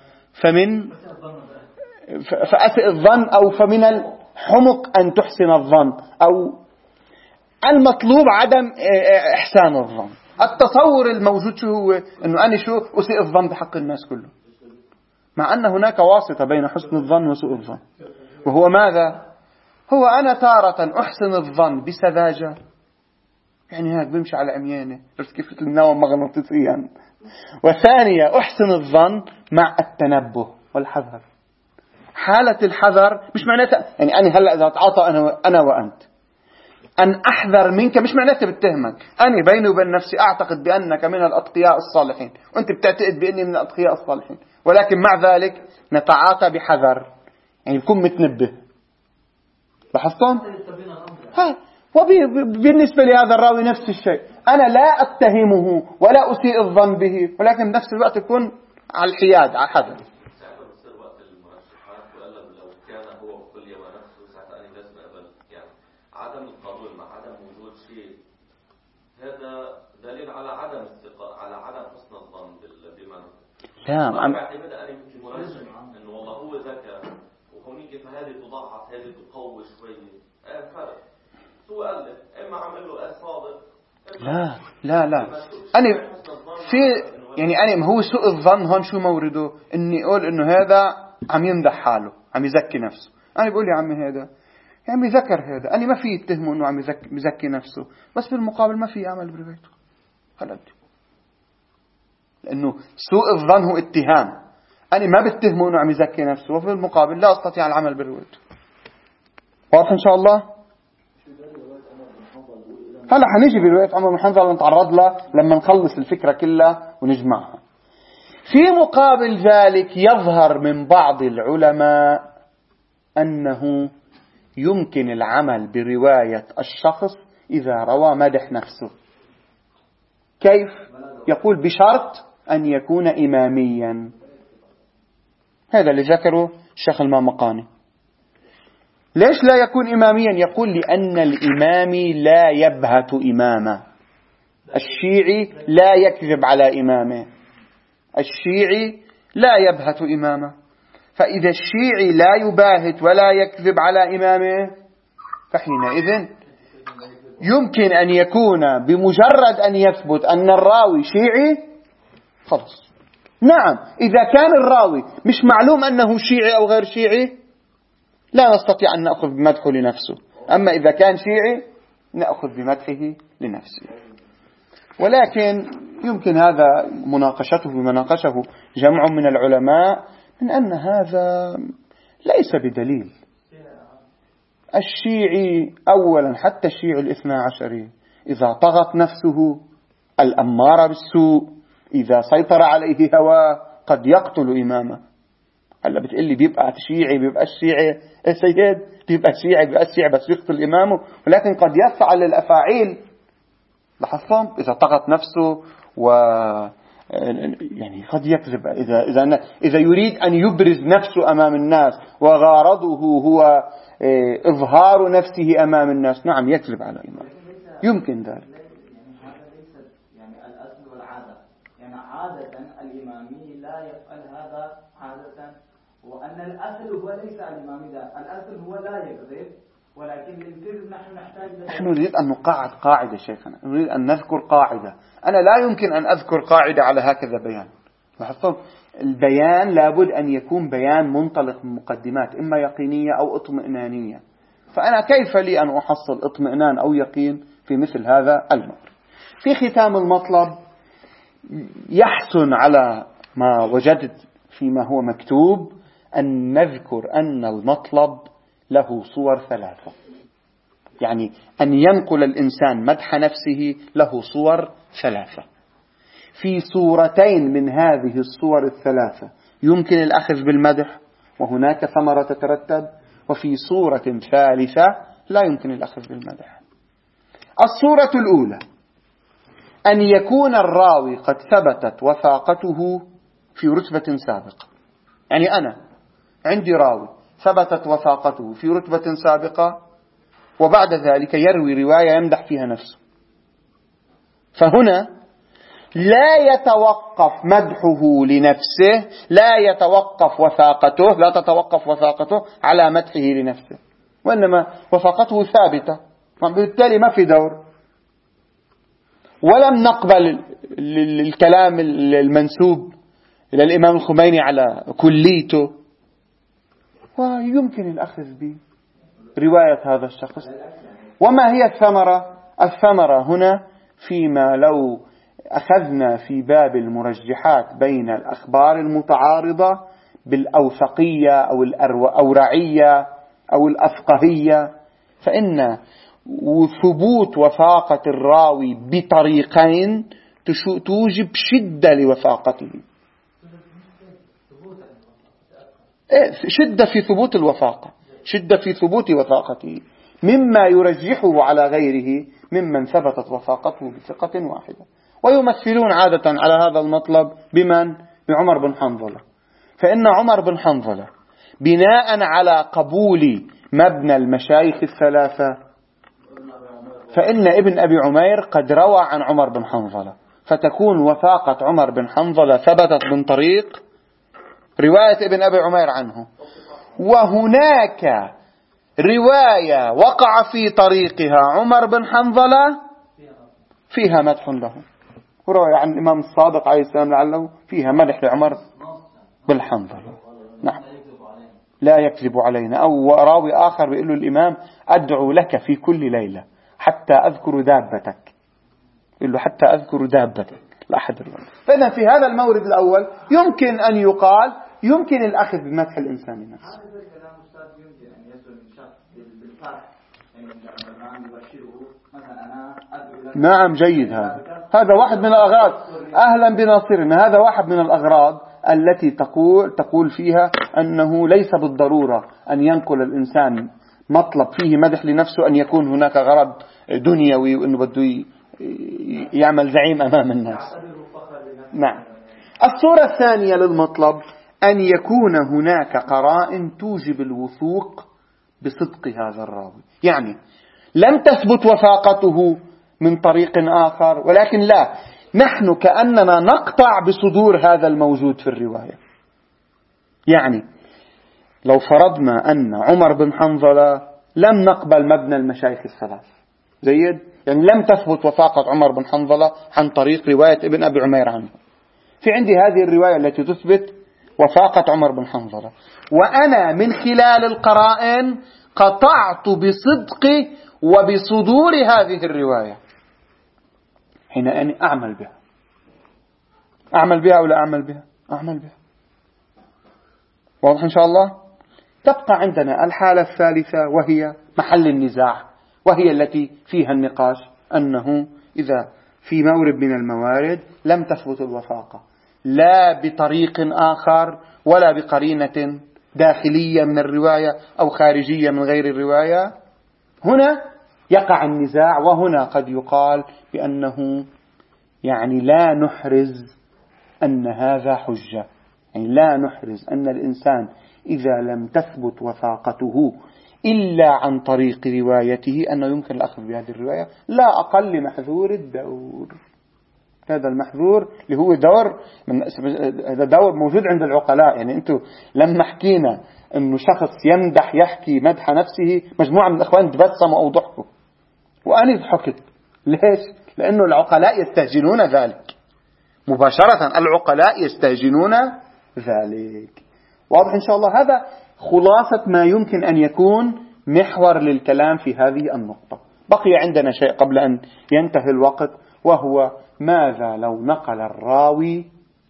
فأسئ الظن، أو فمن الحمق أن تحسن الظن، أو المطلوب عدم إحسان الظن. التصور الموجود شو هو؟ أنه أنا أسيء الظن بحق الناس كله، مع أن هناك واسطة بين حسن الظن وسوء الظن، وهو ماذا؟ هو أنا تارة أحسن الظن بسذاجة، يعني هيك بمشي على عميانة، بس كيف النوم مغناطيسيا. وثانية أحسن الظن مع التنبه والحذر، حالة الحذر مش معناتها يعني أنا هلأ إذا أتعاطى أنا وأنت أن أحذر منك مش معناتها بتهمك. أنا بيني وبين نفسي أعتقد بأنك من الأتقياء الصالحين وأنت بتعتقد بأني من الأتقياء الصالحين، ولكن مع ذلك نتعاطى بحذر، يعني بكون متنبه. لاحظتم؟ وبالنسبة لهذا الراوي نفس الشيء، أنا لا أتهمه ولا أسيء الظن به، ولكن بنفس الوقت يكون على الحياد على حذر. عدم القبول مع عدم وجود شيء هذا دليل على عدم الثقة، على عدم حسن الظن بمن لا بعتقد أنا في مرجح إنه والله هو ذكى وهونيك فهذه تضعف هذه تقوي شوية فرق سوء قال لك إما عمل له صادق. لا أنا في يعني أنا هو سوء الظن هون شو مورده؟ إني أقول إنه هذا عم يمدح حاله عم يزكي نفسه. أنا بقول يا عمي هذا يا عمي ذكر هذا، أنا ما في اتهمه إنه عم يزكي نفسه، بس بالمقابل ما في يعمل بروايته خلد، لأنه سوء الظن هو اتهام. أنا ما بتهمه إنه عم يزكي نفسه وفي المقابل لا أستطيع العمل بروايته. واضح إن شاء الله؟ هلا حنيجي برواية عمر بن حنظلة نتعرض لها لما نخلص الفكرة كلها ونجمعها. في مقابل ذلك يظهر من بعض العلماء أنه يمكن العمل برواية الشخص إذا روى مدح نفسه. كيف؟ يقول بشرط أن يكون إماميا. هذا اللي ذكره الشيخ المامقاني. ليش لا يكون إماميا؟ يقول لأن الإمامي لا يبهت إمامه، الشيعي لا يكذب على إمامه، الشيعي لا يبهت إمامه. فإذا الشيعي لا يباهت ولا يكذب على إمامه فحينئذ يمكن أن يكون بمجرد أن يثبت أن الراوي شيعي خلص. نعم إذا كان الراوي مش معلوم أنه شيعي أو غير شيعي لا نستطيع أن نأخذ بمدحه لنفسه، أما إذا كان شيعي نأخذ بمدحه لنفسه. ولكن يمكن هذا مناقشته بمناقشه جمع من العلماء من أن هذا ليس بدليل. الشيعي أولا حتى الشيعي الاثنى عشري إذا طغت نفسه الأمارة بالسوء إذا سيطر عليه هواه قد يقتل إمامه. هلا بتقول لي بيبقى الشيعي سيد بيبقى الشيعي بس يقتل إمامه، ولكن قد يفعل الأفاعيل. لاحظتم إذا طغت نفسه و يعني قد يكذب إذا يريد أن يبرز نفسه أمام الناس وغرضه هو إظهار نفسه أمام الناس، نعم يكذب على إمامه يمكن ذلك. يعني هذا ليس يعني الأصل والعادة، يعني عادة الإمامي لا يفعل هذا عادة، وأن الأصل هو ليس الإمامي ده، الأصل هو لا يكذب، ولكن للكذب نحن نحتاج نريد أن نقاعد قاعدة شيخنا، نريد أن نذكر قاعدة. أنا لا يمكن أن أذكر قاعدة على هكذا بيان. لاحظتم البيان لابد أن يكون بيان منطلق من مقدمات إما يقينية أو اطمئنانية، فأنا كيف لي أن أحصل اطمئنان أو يقين في مثل هذا الأمر؟ في ختام المطلب يحسن على ما وجدت فيما هو مكتوب أن نذكر أن المطلب له صور ثلاثة، يعني أن ينقل الإنسان مدح نفسه له صور ثلاثة. في صورتين من هذه الصور الثلاثة يمكن الأخذ بالمدح وهناك ثمرة تترتب، وفي صورة ثالثة لا يمكن الأخذ بالمدح. الصورة الأولى أن يكون الراوي قد ثبتت وثاقته في رتبة سابقة، يعني أنا عندي راوي ثبتت وثاقته في رتبة سابقة وبعد ذلك يروي رواية يمدح فيها نفسه، فهنا لا يتوقف مدحه لنفسه، لا تتوقف وثاقته على مدحه لنفسه، وإنما وثاقته ثابتة، بالتالي ما في دور. ولم نقبل الكلام المنسوب إلى الإمام الخميني على كليته، ويمكن الأخذ برواية هذا الشخص. وما هي الثمرة؟ الثمرة هنا فيما لو أخذنا في باب المرجحات بين الأخبار المتعارضة بالأوثقية أو الأورعية أو الأفقهية، فإن ثبوت وثاقة الراوي بطريقين توجب شدة لوثاقته، شدة في ثبوت الوثاقة، شدة في ثبوت وثاقته، مما يرجحه على غيره ممن ثبتت وثاقته بثقة واحدة. ويمثلون عادة على هذا المطلب بمن؟ بعمر بن حنظلة. فإن عمر بن حنظلة بناء على قبول مبنى المشايخ الثلاثة، فإن ابن أبي عمير قد روى عن عمر بن حنظلة، فتكون وثاقة عمر بن حنظلة ثبتت من طريق رواية ابن أبي عمير عنه. وهناك رواية وقع في طريقها عمر بن حنظلة فيها مدح له، وروي عن الإمام الصادق عليه السلام لعله فيها مدح لعمر بن حنظلة. نعم، لا يكذب علينا. أو راوي آخر بيقول له الإمام: أدعو لك في كل ليلة حتى أذكر دابتك، يقول له حتى أذكر دابتك لا أحد الرجل. فإذا في هذا المورد الأول يمكن أن يقال يمكن الأخذ بمدح الإنسان نفسه. هذا الكلام أستاذ يمكن أن يصل من شخص بالفرح، يعني الآن يبشره مثلا أنا أدعو لك. نعم، جيد. هذا واحد من الأغراض. أهلا بناصرنا. هذا واحد من الأغراض التي تقول فيها أنه ليس بالضرورة أن ينقل الإنسان مطلب فيه مدح لنفسه أن يكون هناك غرض دنيوي وأنه بده يعمل زعيم أمام الناس. نعم. الصورة الثانية للمطلب أن يكون هناك قرائن توجب الوثوق بصدق هذا الراوي، يعني لم تثبت وثاقته من طريق آخر، ولكن لا، نحن كأننا نقطع بصدور هذا الموجود في الرواية. يعني لو فرضنا أن عمر بن حنظلة لم نقبل مبنى المشايخ الثلاث، جيد، يعني لم تثبت وثاقة عمر بن حنظلة عن طريق رواية ابن أبي عمير عنه، في عندي هذه الرواية التي تثبت وثاقة عمر بن حنظلة، وأنا من خلال القرائن قطعت بصدق وبصدور هذه الرواية، حين أني أعمل بها. أعمل بها أو لا أعمل بها؟ أعمل بها. واضح إن شاء الله؟ تبقى عندنا الحالة الثالثة وهي محل النزاع، وهي التي فيها النقاش، أنه إذا في مورد من الموارد لم تثبت الوثاقة لا بطريق آخر ولا بقرينة داخلية من الرواية أو خارجية من غير الرواية، هنا يقع النزاع. وهنا قد يقال بأنه يعني لا نحرز أن هذا حجة، يعني لا نحرز أن الإنسان إذا لم تثبت وثاقته إلا عن طريق روايته أنه يمكن الأخذ بهذه الرواية، لا أقل محذور الدور. هذا المحذور اللي هو دور هذا دور موجود عند العقلاء. يعني أنتم لما حكينا أنه شخص يمدح يحكي مدح نفسه، مجموعة من الأخوان تبسموا أو ضحكوا، وأنا ضحكت. ليش؟ لأنه العقلاء يستهجنون ذلك مباشرة، العقلاء يستهجنون ذلك. واضح إن شاء الله؟ هذا خلاصة ما يمكن أن يكون محور للكلام في هذه النقطة. بقي عندنا شيء قبل أن ينتهي الوقت، وهو ماذا لو نقل الراوي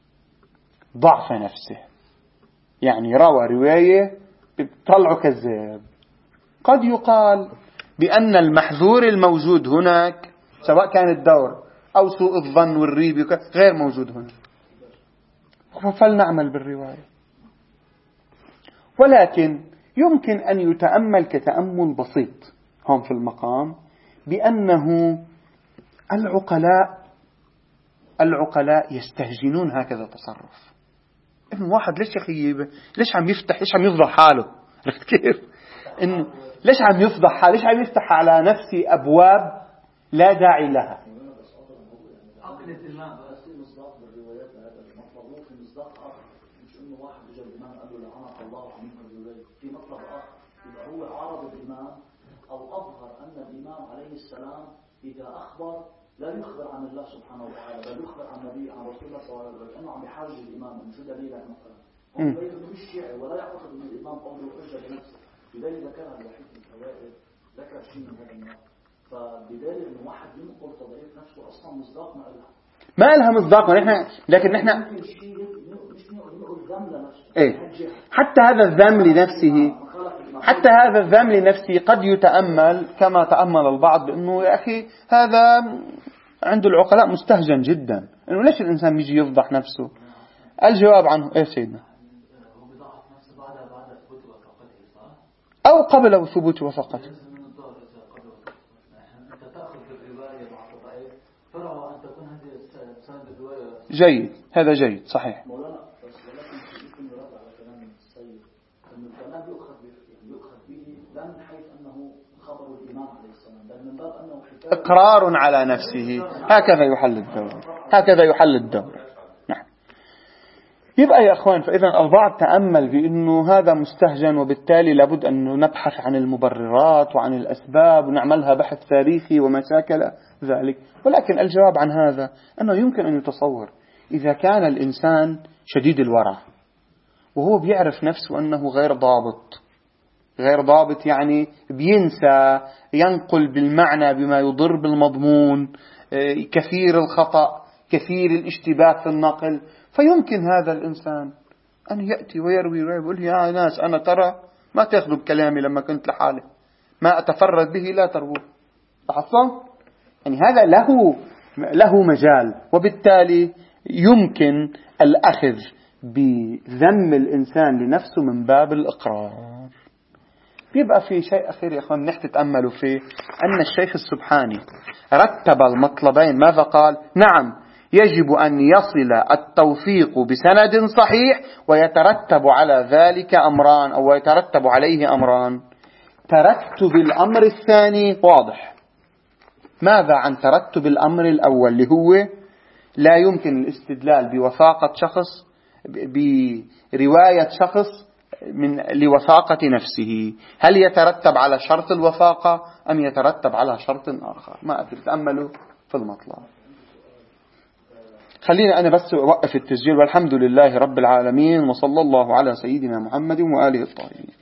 ضعف نفسه، يعني روى رواية بتطلعه كذاب. قد يقال بأن المحذور الموجود هناك سواء كان الدور أو سوء الظن والريب غير موجود هنا، فلنعمل بالرواية. ولكن يمكن أن يتأمل كتأمل بسيط هم في المقام بأنه العقلاء يستهجنون هكذا تصرف. إنه واحد ليش يخيبه، ليش عم يفتح، ليش عم يفضح حاله، عرفت كيف؟ إنه ليش عم يفضح حاله، ليش عم يفتح على نفسي أبواب لا داعي لها. عقلة الماء بس مصداق بالروايات هذا المطلب في مصداق آخر، مش إنه واحد جاء الإمام قال له لعنك الله عنك الرواية، في مطلب آخر يبقى هو عارض الإمام أو أظهر أن الإمام عليه السلام إذا أخبر لا يخبر عن الله سبحانه وتعالى بل يخبر عن النبي عن رسول الله صلى الله عليه وسلم، لأنه عم يحاجج الإمام من شو دليلك مثلا، وبين إنه مش شيعي ولا يعتقد أن الإمام قوله حجة بنفسه، لذلك ذكرها الوحيد في الفوائد ذكر شيء من هذا النوع. فبدال إنه واحد ينقل تضعيف نفسه أصلا مصداق ما لها مصداق. لكن نحن ممكن شيء مش نقول ذم لنفسه، حتى هذا الذم لنفسه قد يتأمل كما تأمل البعض بأنه يا أخي هذا عند العقلاء مستهجن جدا، إنه ليش الإنسان يجي يفضح نفسه؟ الجواب عنه سيدنا؟ أو قبل ثبوت وثقته. جيد، هذا جيد صحيح. إقرار على نفسه، هكذا يحل الدور. نعم. يبقى يا أخوان، فإذا البعض تأمل بأنه هذا مستهجن، وبالتالي لابد أن نبحث عن المبررات وعن الأسباب ونعملها بحث تاريخي وما شاكل ذلك. ولكن الجواب عن هذا أنه يمكن أن يتصور إذا كان الإنسان شديد الورع وهو بيعرف نفسه أنه غير ضابط، يعني بينسى، ينقل بالمعنى بما يضر بالمضمون، كثير الخطأ، كثير الاشتباه في النقل، فيمكن هذا الإنسان أن يأتي ويروي ويقول يا ناس أنا ترى ما تأخذوا بكلامي لما كنت لحالي، ما أتفرد به لا تروه. لاحظتم؟ يعني هذا له مجال، وبالتالي يمكن الأخذ بذم الإنسان لنفسه من باب الإقرار. يبقى في شيء أخير يا أخوان نحن تتأملوا فيه، أن الشيخ السبحاني رتب المطلبين. ماذا قال؟ نعم، يجب أن يصل التوثيق بسند صحيح، ويترتب على ذلك أمران، أو يترتب عليه أمران. ترتب الأمر الثاني واضح. ماذا عن ترتب الأمر الأول اللي هو لا يمكن الاستدلال بوثاقة شخص، برواية شخص لوثاقة نفسه؟ هل يترتب على شرط الوثاقة أم يترتب على شرط آخر؟ ما أدري، تأملوا في المطلب. خلينا أنا بس أوقف التسجيل، والحمد لله رب العالمين، وصلى الله على سيدنا محمد وآله الطاهرين.